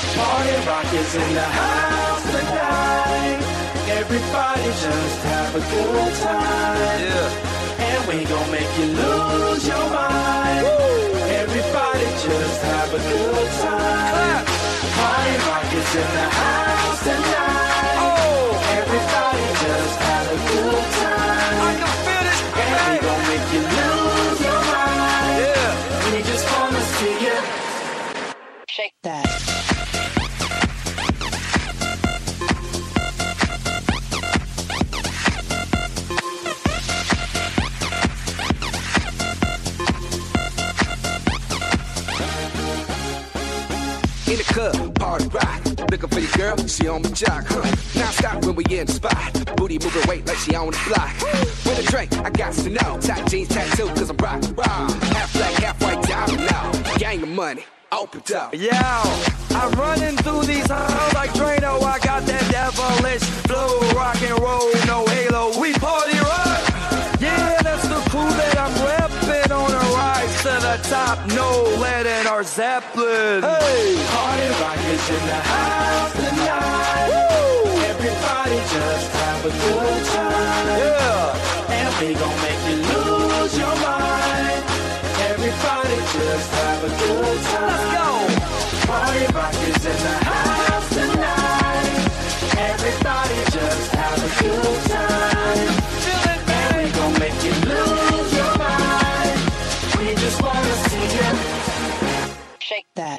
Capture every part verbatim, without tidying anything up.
Party rock is in the house tonight. Everybody just have a good time. Yeah. And we gon' make you lose your mind. Woo. Everybody just have a good time. Party rock is in the house tonight. Oh. Everybody just have a good time. I can feel it. And we gon' make you lose your mind. Yeah. We just wanna see you shake that. In the club, party rock. Looking for your girl, she on my jock, huh? Now stop when we in the spot. Booty moving weight like she on the block. With a drink, I got to know. Tight jeans, tattoo, cause I'm rock, raw. Half black, half white, diamond now. Gang of money, open up. Yo, I'm running through these halls like Drano. I got that devilish flow, rock and roll, no halo. We party rock. Yeah, that's the crew that I'm repping on a rise to the top. No lead in our Zeppelin. Hey, party rock is in the house tonight. Woo! Everybody just have a good time. Yeah, and we gon' make you lose your mind. Everybody just have a good time. Let's go. Party rock is in the house tonight. Everybody just have a good time. Feel it, man. And we gon' make you lose your mind. We just wanna see you shake that.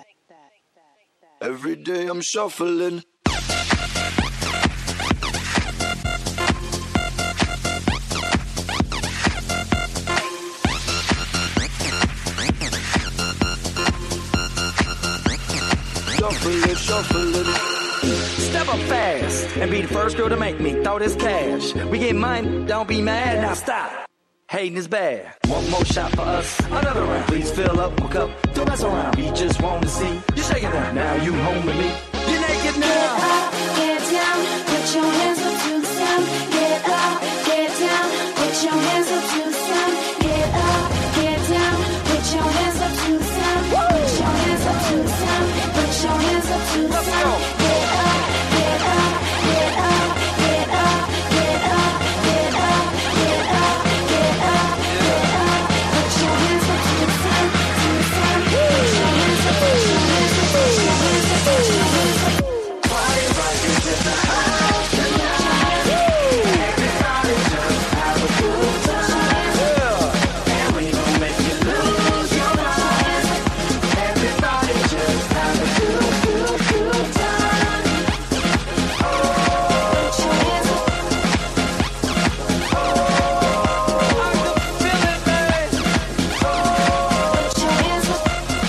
Every day I'm shuffling. Shuffling, shuffling. Step up fast and be the first girl to make me throw this cash. We get mine, don't be mad, now stop. Hating is bad. One more shot for us, another round. Please fill up my cup, don't mess around. We just want to see you shaking that. Now you home with me. You're naked now. Get up, get down, put your hands up to the sound. Get up, get down, put your hands up to the sound. Get up, get down, put your hands up to the sound. Put your hands up to the sound. Put your hands up to the sound. Get up, get up, get up, get up, get up, get up, get up, get up, get up. Put your hands up to the sound, to the sound. Put your hands up, put your hands up, put your hands up, put your hands up. Party rock is in the house tonight. Everybody just have a good time. And we gon' make you lose your mind. Everybody just have a good, good, good time. Oh, Put your hands up. I can feel it, man. Put your hands up.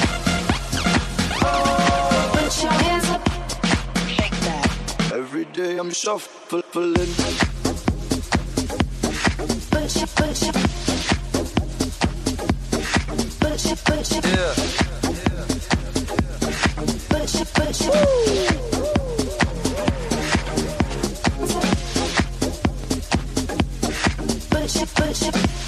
Put your hands up. shake that. Every day I'm shuffling. Put your, put your, put your, put your, Yeah. put your, put your. Put your, put your.